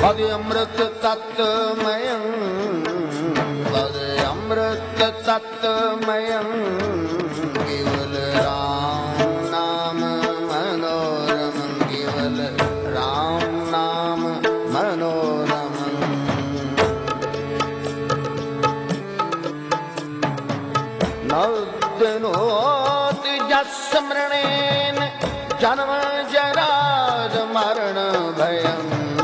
पद अमृत तत्वमयं पद अमृत तत्वमयं केवल राम नाम मनोरमं केवल राम नाम मनोरमं नोति यस्मरणेन जन्म जरा मरण भयं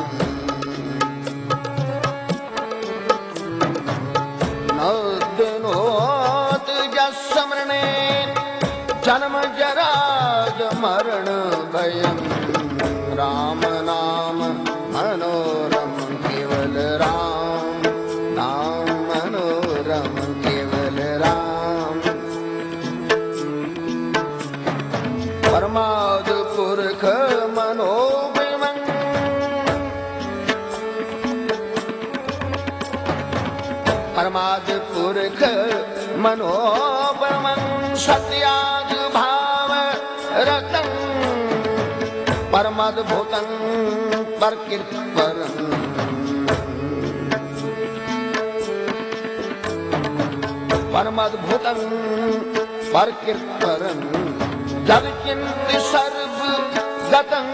नोति यस्मरणेन जन्म जरा मरण भयं राम नाम मनोरमं केवल राम नाम मनोरमं केवल राम परमाद पुरख मनोभिमं परमाद पुरख मनोभिमं सत्याग भाव रतं परमाद भूतं परकीर्तिपरं परमाद भूतं परकीर्तिपरं जदचिन्त्य सर्व गतं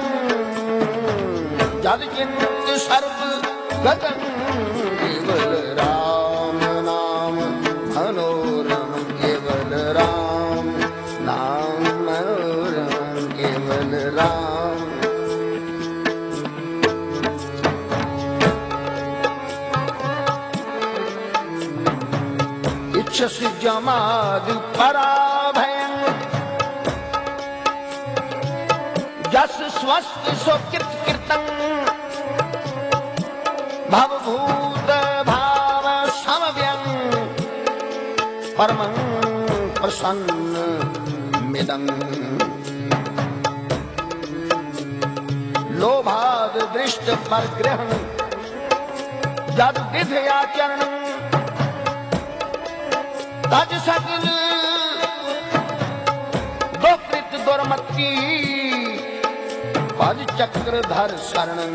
जदचिन्त्य सर्व गतं केवल राम नाम मनोरमं केवल राम नाम मनोरमं केवल राम इच्छसि जमादि पराभयं जस स्वस्थ सुकृत कृतं भवभूत भाव समव्यं परमं प्रसन्न मिदं लोभाद दृष्ट परग्रहं जद विधयाचरणं तज सकल दोकृत दुर्मति पद चक्रधर शरणं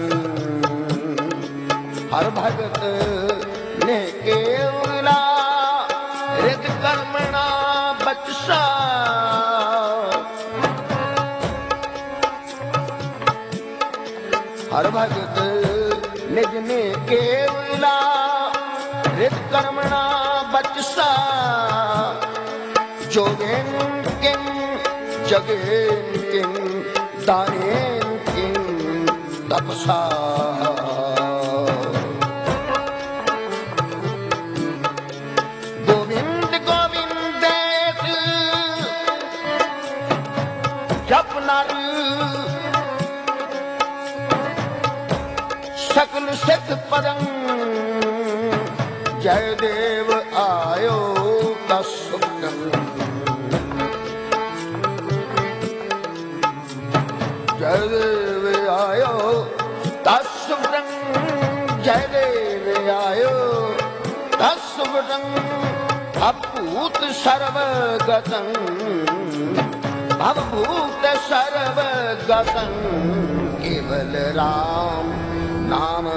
हर भगत ने केवला हृद कर्मणा बचसा हर भगत निज ने केवला हृद कर्मणा बचसा जोगेन किं जगेन किं दानेन किं तपसा गोविंद गोविंदेत जप नर सकल सिद्ध पदं जय देव आयो तस्सुखं जय देव आयो तस्सुखं जय देव आयो तस्सुखं अभूत सर्वगतं भवभूत सर्वगतं केवल राम नाम